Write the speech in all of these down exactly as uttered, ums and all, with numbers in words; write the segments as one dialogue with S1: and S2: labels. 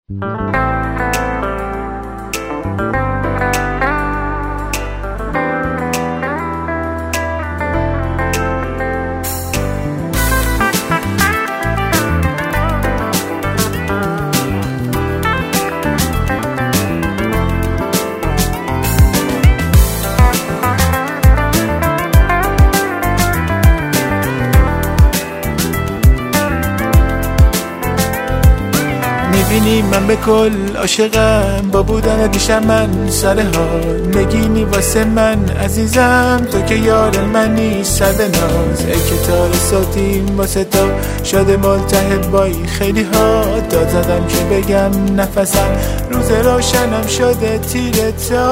S1: میبینی من به کل عاشقم، با بودن دیشب من سر حال نگینی واسه من عزیزم، تو که یار منی سر به ناز. ای که تار ساتیم واسه تو شده ملتهب بایی خیلی ها، داد زدم که بگم نفسم روز روشنم شده تیر تا.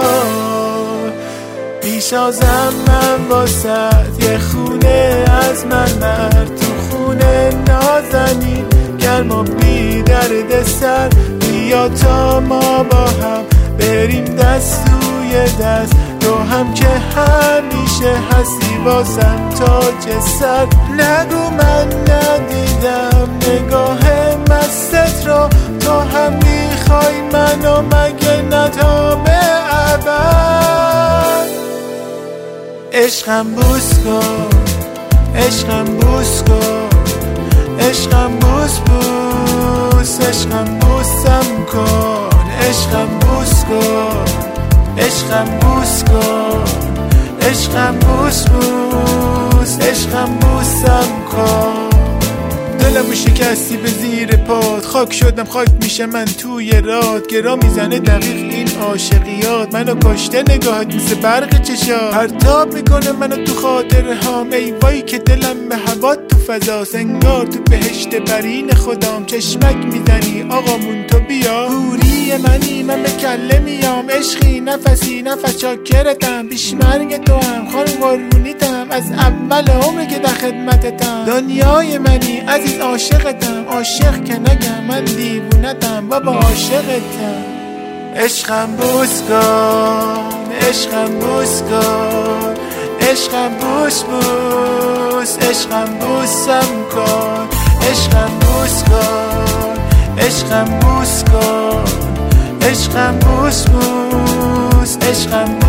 S1: بیشازم من واسد یه خونه از من مرد، تو خونه نازنی گرم و بی درد سر، بیا تا ما با هم بریم دست توی دست، تو هم که همیشه هستی واسم تاج سر. نگو من ندیدم نگاه مستت رو، تو هم میخوای منو مگه نه تا به ابد. عشقم بوس کن، عشقم بوس کن، عشقم بوس بوس، عشقم بوسم کن، عشقم بوس کن، عشقم بوس کن، عشقم بوس بوس، عشقم بوسم کن. دلمو شکستی به زیر پاد، خاک شدم خاک میشه من توی راد، گرا میزنه دقیق این عاشقیات، منو کشته نگاهت مثل برق چشات، پرتاب میکنه منو تو خاطره هام. ای وای که دلم به هوات تو فضاست، انگار تو بهشت برین خدام، چشمک میزنی آقامون تو بیا. حوری منی من به کله میام، عشقی نفسی نفس چاکرتم، پیش مرگ تو هم خانم قربونیتم، از اول عمری که در خدمتتم، دنیای منی عزیز عاشقتم، عاشق که نگم من دیوونتم بابا عاشقتم. عشقم بوس کن، عشقم بوس کن، عشقم بوس بوس، عشقم بوسم کن، عشقم بوس کن، عشقم بوس کن، عشقم بوس بوس، عشقم